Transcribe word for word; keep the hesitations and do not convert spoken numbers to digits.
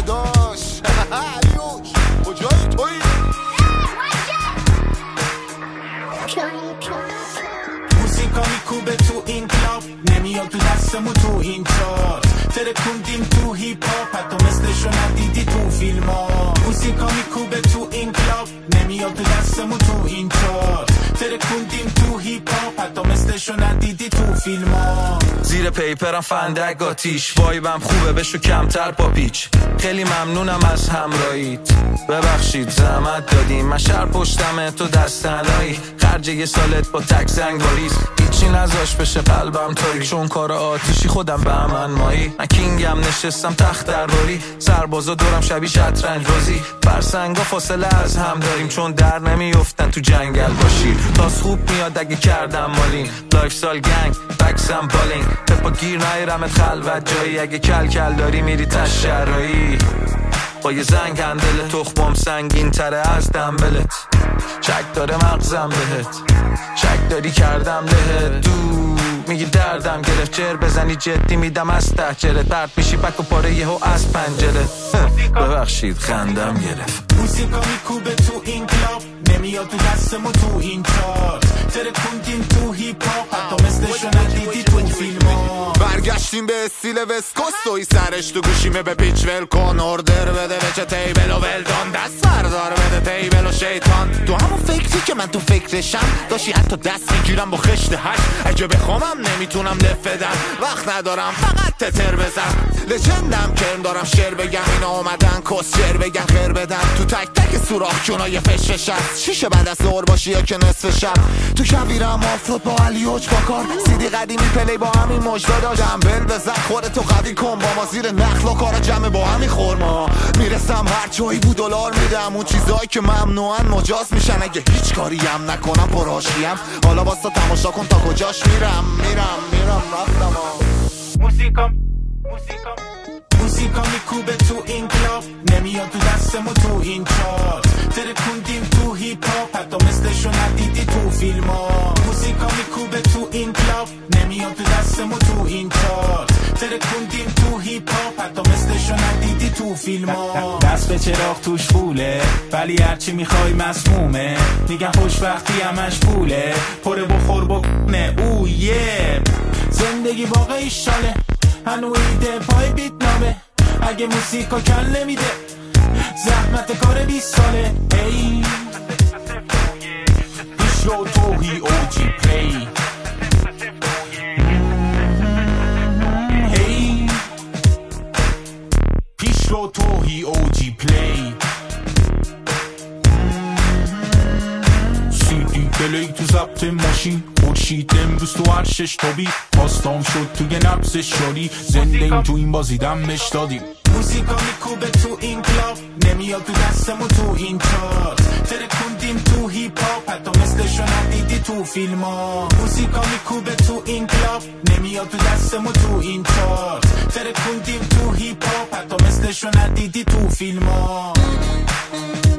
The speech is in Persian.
داشت علیوش کجایی توی؟ موسیقا میکوبه تو این کلاب نمیاد تو دستمون تو این چارت ترکوندیم تو هیپ هاپ حتی مثلشو ندیدی تو فیلم ها موسیقا میکوبه تو این کلاب نمیاد تو دستمون تو این چارت ترکوندیم تو هیپ هاپ حتی مثلشو ندیدی تو فیلم ها زیر پیپرم فندک آتیش وایبم خوبه بشو کمتر با پیچ خیلی ممنونم از همراهیت ببخشید زحمت دادیم من شهر پشتمه تو دستنایی خرج یه سالت با تک زنگاریز هیچی نذاش بشه قلبم تاریک چون کار آتیشی خودم به من مایی من کینگم نشستم تخت درباری سربازا دورم شبیه شطرنج بازی فرسنگا فاصله از هم داریم چون در نمیافتن تو جنگل باشی تاس خوب میاد اگه کردم مالین لایف سال گنگ بکسم بالینگ پپا گیر نایرمت خلوت جایی اگه کل کل داری میری تش شرایی با یه زنگ هندل تخمم سنگین تره از دنبلت شک داره مغزم بهت شک داری کردم لهت دو میگی دردم گرفت جر بزنی جدی میدم از ته جرت پرت میشی بک و پاره یهو از پنجره ببخشید خندم گرفت موسیقا میکوبه تو این کلاب نمیاد تو دستمون تو این چارت ترکوندیم تو هیپ هاپ حتی مثلشو ندیدی تو فیلم ها برگشتیم به استیل وسکوستوی سرش تو گوشیمه به پیچ ول کن اردر بده به چه تیبل و ولدان دست بردار بده تیبل و شیطان تو همون فکری که من تو فکرشم داشتی حتی دست میگیرم با خشت هشت اگه بخوامم نمیتونم لف بدم وقت ندارم فقط تتر بزن لجندم کرم دارم شعر بگم اینا اومدن کس شعر بگم خیر بدم تو تک تک سوراخ جونای فشفش هست شیشه بعد از ظهر باشی یا که نصف شب تو کویرم آفرود با علیوچ با کار سیدی قدیمی پلی با همین مجدا داشتم بل بزن خودتو قوی کن با ما زیر نخل و کارا جمع با همین خورما میرسم هر جایی بود دلار میدم اون چیزایی که ممنوعن مجاز میشن اگه هیچ کاری هم نکنم پراشیم حالا واسه تماشا کن تا کجاش میرم میرم میرم رفتم موسیقا موسیقا موسیقا میکوبه تو این کلاب نمیاد تو دستمون تو این چارت ترکوندیم تو هیپ هاپ حتی مثلشو ندیدی تو فیلم ها موسیقا میکوبه تو این کلاب نمیاد تو دستمون تو این چارت ترکوندیم تو هیپ هاپ حتی مثلشو ندیدی تو فیلم ها دست به چراغ توش فوله ولی هرچی میخوای مسمومه میگن خوشبختی همش پوله پره بخور بکنه او یه زندگی واقعی شاله هنو ایده پای بیت نامه اگه موسیقا کل نمیده زحمت کار بیست ساله ای پیشرو توهی اوجی پلی ای پیشرو توهی اوجی پلی سیدی دلی تو ضبط ماشین خورشید امروز تو هر شش تابی پاستام شد توی نبض شادی زنده ایم تو این بازی دمش دادیم موسیقا میکوبه تو این کلاب نمیاد تو دستمون تو این چارت ترکوندیم تو هیپ هاپ حتی مثلشو ندیدی تو فیلم ها موسیقا میکوبه تو این کلاب نمیاد تو دستمون تو این چارت ترکوندیم تو هیپ هاپ حتی مثلشو ندیدی تو فیلم ها